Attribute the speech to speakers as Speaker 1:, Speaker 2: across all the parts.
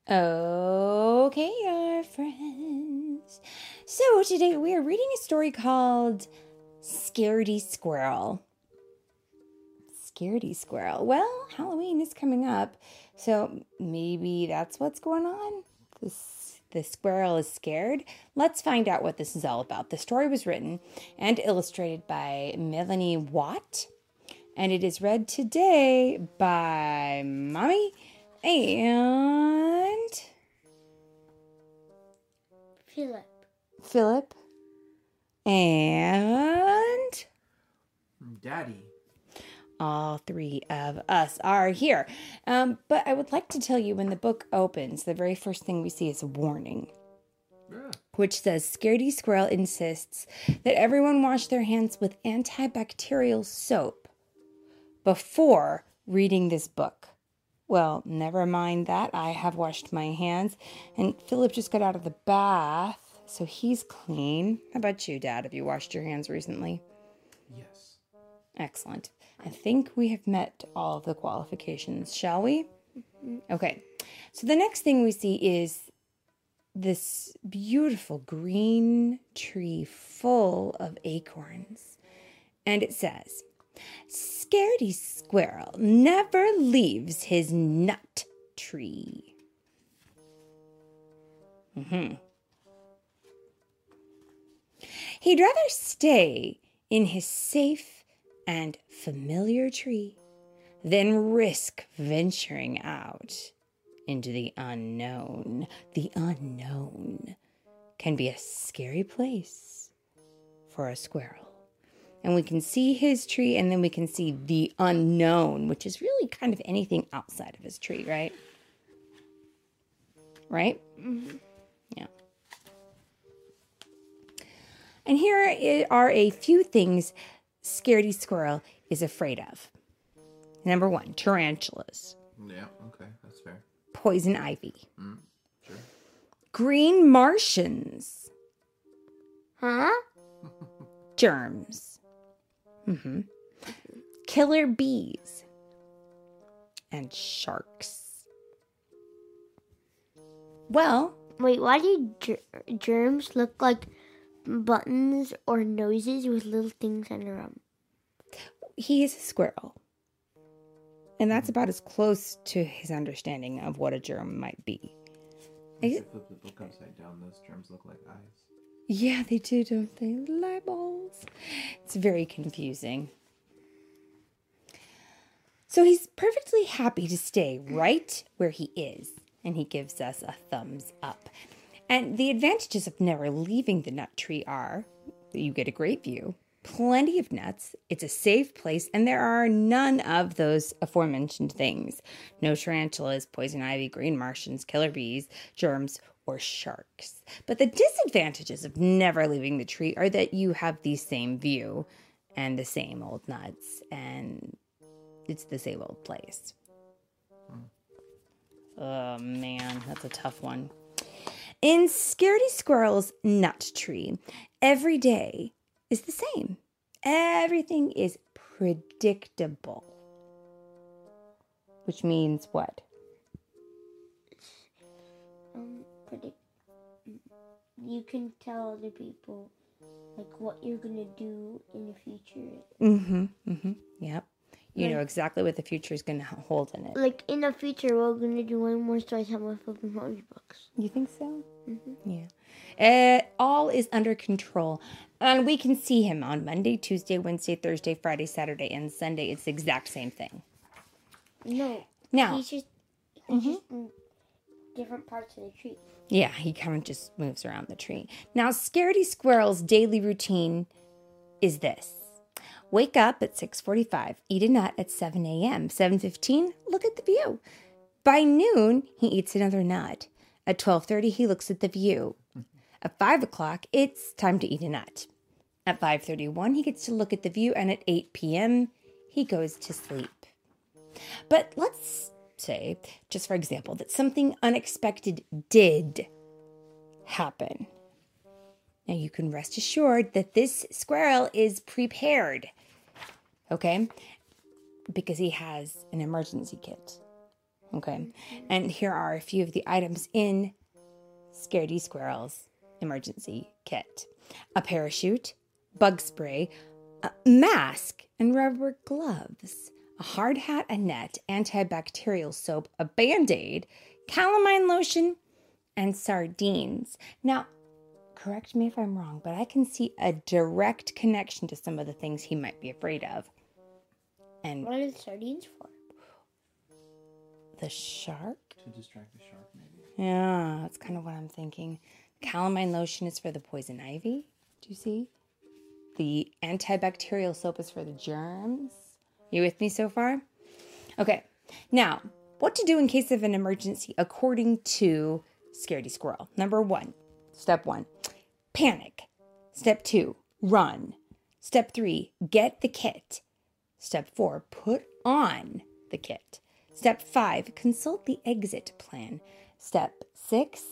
Speaker 1: Okay, our friends. So today we are reading a story called Scaredy Squirrel. Scaredy Squirrel. Well, Halloween is coming up, so maybe that's what's going on. The squirrel is scared. Let's find out what this is all about. The story was written and illustrated by Melanie Watt, and it is read today by Mommy and Philip and
Speaker 2: Daddy.
Speaker 1: all three of us are here. But I would like to tell you, when the book opens, the very first thing we see is a warning, which says Scaredy Squirrel insists that everyone wash their hands with antibacterial soap before reading this book. Well, never mind that. I have washed my hands, and Philip just got out of the bath, so he's clean. How about you, Dad? Have you washed your hands recently?
Speaker 2: Yes.
Speaker 1: Excellent. I think we have met all of the qualifications, shall we? Okay. So the next thing we see is this beautiful green tree full of acorns. And it says, Scaredy Squirrel never leaves his nut tree. He'd rather stay in his safe and familiar tree than risk venturing out into the unknown. The unknown can be a scary place for a squirrel. And we can see his tree, and then we can see the unknown, which is really kind of anything outside of his tree, right? Right? Mm-hmm. Yeah. And here are a few things Scaredy Squirrel is afraid of. Number 1, tarantulas.
Speaker 2: Yeah, okay, that's fair.
Speaker 1: Poison ivy.
Speaker 2: Sure.
Speaker 1: Green Martians.
Speaker 3: Huh?
Speaker 1: Germs. Killer bees. And sharks. Well,
Speaker 3: Wait, why do germs look like buttons or noses with little things under them?
Speaker 1: he is a squirrel. And that's about as close to his understanding of what a germ might be.
Speaker 2: If you flip the book upside down, those germs look like eyes.
Speaker 1: Yeah, they do, don't they? Little eyeballs. It's very confusing. So he's perfectly happy to stay right where he is. And he gives us a thumbs up. And the advantages of never leaving the nut tree are that you get a great view, plenty of nuts, it's a safe place, and there are none of those aforementioned things. No tarantulas, poison ivy, green Martians, killer bees, germs, or sharks. But the disadvantages of never leaving the tree are that you have the same view and the same old nuts, and it's the same old place. Oh man, that's a tough one. In Scaredy Squirrel's nut tree, every day is the same. Everything is predictable. Which means what?
Speaker 3: You can tell other people like what you're gonna do in the future.
Speaker 1: Yep. You know exactly what the future is going to hold in it.
Speaker 3: Like in the future, we're gonna do one more story time with flipping emoji books.
Speaker 1: You think so? Yeah. All is under control. And we can see him on Monday, Tuesday, Wednesday, Thursday, Friday, Saturday, and Sunday. It's the exact same thing.
Speaker 3: No.
Speaker 1: Now,
Speaker 3: He's just in different parts of the tree.
Speaker 1: yeah, he kind of just moves around the tree. Now, Scaredy Squirrel's daily routine is this. Wake up at 6:45, eat a nut at 7 a.m. 7:15, look at the view. By noon, he eats another nut. At 12:30, he looks at the view. At 5 o'clock, it's time to eat a nut. At 5:31, he gets to look at the view, and at 8 p.m., he goes to sleep. But let's say, just for example, that something unexpected did happen. Now, you can rest assured that this squirrel is prepared, okay? Because he has an emergency kit. Okay. And here are a few of the items in Scaredy Squirrel's emergency kit. A parachute, bug spray, a mask, and rubber gloves. A hard hat, a net, antibacterial soap, a Band-Aid, calamine lotion, and sardines. Now, correct me if I'm wrong, but I can see a direct connection to some of the things he might be afraid of. And
Speaker 3: What are the sardines for?
Speaker 1: the shark?
Speaker 2: To distract the shark, maybe.
Speaker 1: Yeah, that's kind of what I'm thinking. Calamine lotion is for the poison ivy. Do you see? The antibacterial soap is for the germs. You with me so far? Okay. Now, what to do in case of an emergency according to Scaredy Squirrel. Step 1, panic. Step 2, run. Step 3, get the kit. Step 4, put on the kit. Step 5, consult the exit plan. Step 6,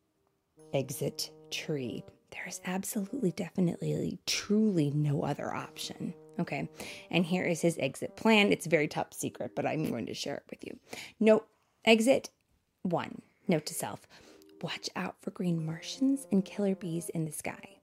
Speaker 1: exit tree. There is absolutely, definitely, truly no other option. Okay, and here is his exit plan. It's very top secret, but I'm going to share it with you. Exit 1, note to self. Watch out for green Martians and killer bees in the sky.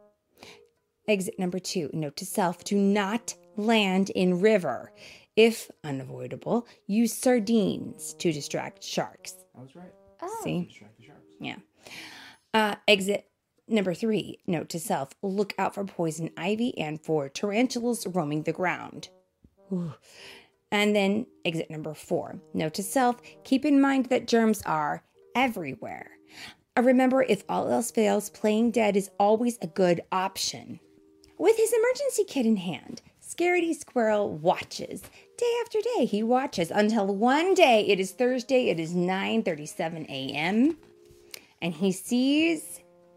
Speaker 1: Exit number 2, note to self. Do not land in river. If unavoidable, use sardines to distract sharks.
Speaker 2: I was right.
Speaker 1: See?
Speaker 2: Distract the sharks.
Speaker 1: Yeah. Exit number 3, note to self. Look out for poison ivy and for tarantulas roaming the ground. Ooh. And then exit number 4, note to self. Keep in mind that germs are everywhere. Remember, if all else fails, playing dead is always a good option. With his emergency kit in hand, Scaredy Squirrel watches. Day after day, he watches until one day, it is Thursday, it is 9:37 a.m., and he sees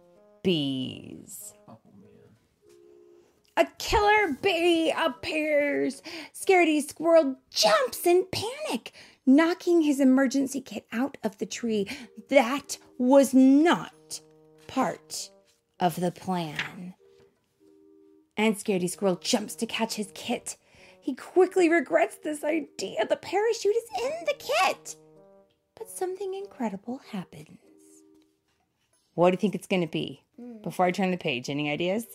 Speaker 1: bees.
Speaker 2: Oh, man.
Speaker 1: A killer bee appears. Scaredy Squirrel jumps in panic, knocking his emergency kit out of the tree. That was not part of the plan. And Scaredy Squirrel jumps to catch his kit. He quickly regrets this idea. The parachute is in the kit. But something incredible happens. What do you think it's going to be? Before I turn the page, any ideas?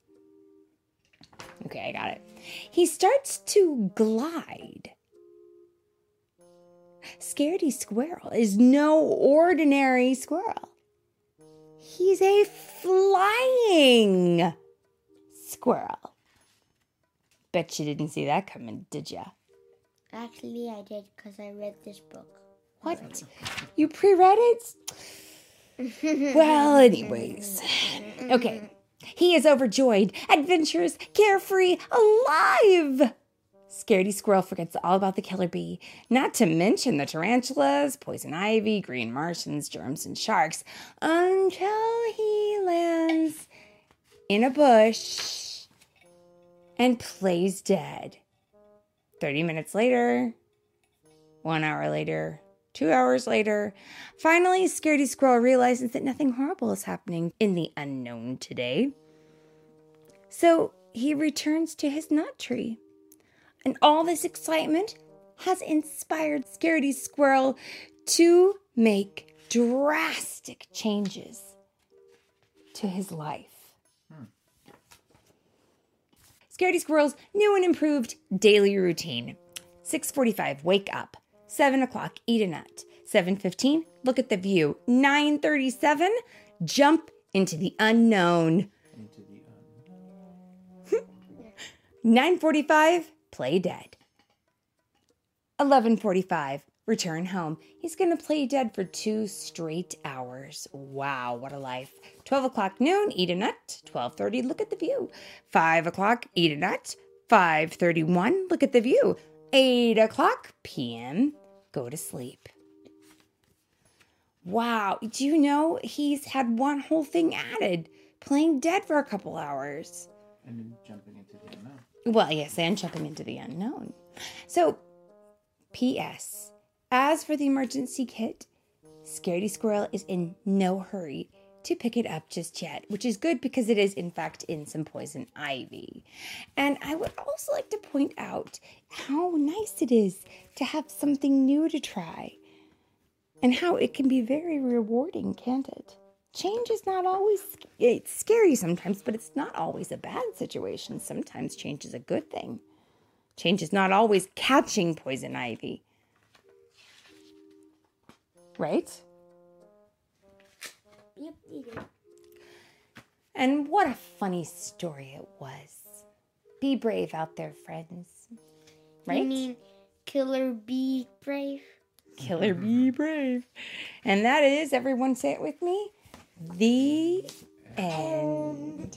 Speaker 1: Okay, I got it. He starts to glide. Scaredy Squirrel is no ordinary squirrel. He's a flying squirrel. Bet you didn't see that coming, did ya?
Speaker 3: Actually, I did because I read this book.
Speaker 1: What? You pre-read it? Well, anyways. Okay. He is overjoyed, adventurous, carefree, alive. Scaredy Squirrel forgets all about the killer bee, not to mention the tarantulas, poison ivy, green Martians, germs, and sharks, until he lands in a bush and plays dead. 30 minutes later, 1 hour later, 2 hours later, finally, Scaredy Squirrel realizes that nothing horrible is happening in the unknown today. So he returns to his nut tree. And all this excitement has inspired Scaredy Squirrel to make drastic changes to his life. Scaredy Squirrel's new and improved daily routine. 6:45, wake up. 7 o'clock, eat a nut. 7:15, look at the view. 9:37, jump into the unknown. 9:45, play dead. 11:45, return home. He's going to play dead for 2 straight hours. Wow, what a life. 12 o'clock noon, eat a nut. 12:30, look at the view. 5 o'clock, eat a nut. 5:31, look at the view. 8 o'clock p.m., go to sleep. Wow, do you know he's had one whole thing added, playing dead for a couple hours.
Speaker 2: And then jumping into the unknown.
Speaker 1: Well, yes, and jumping into the unknown. So, P.S. As for the emergency kit, Scaredy Squirrel is in no hurry to pick it up just yet, which is good because it is, in fact, in some poison ivy. And I would also like to point out how nice it is to have something new to try. and how it can be very rewarding, can't it? Change is not always, it's scary sometimes, but it's not always a bad situation. Sometimes change is a good thing. Change is not always catching poison ivy. Right?
Speaker 3: Yep, you do.
Speaker 1: And what a funny story it was. Be brave out there, friends. Right?
Speaker 3: You mean Killer Be Brave?
Speaker 1: Killer Be Brave. And that is, everyone say it with me, the end.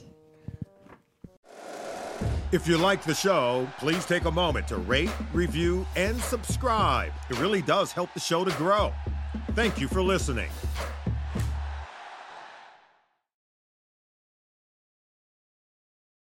Speaker 4: If you like the show, please take a moment to rate, review, and subscribe. It really does help the show to grow. Thank you for listening.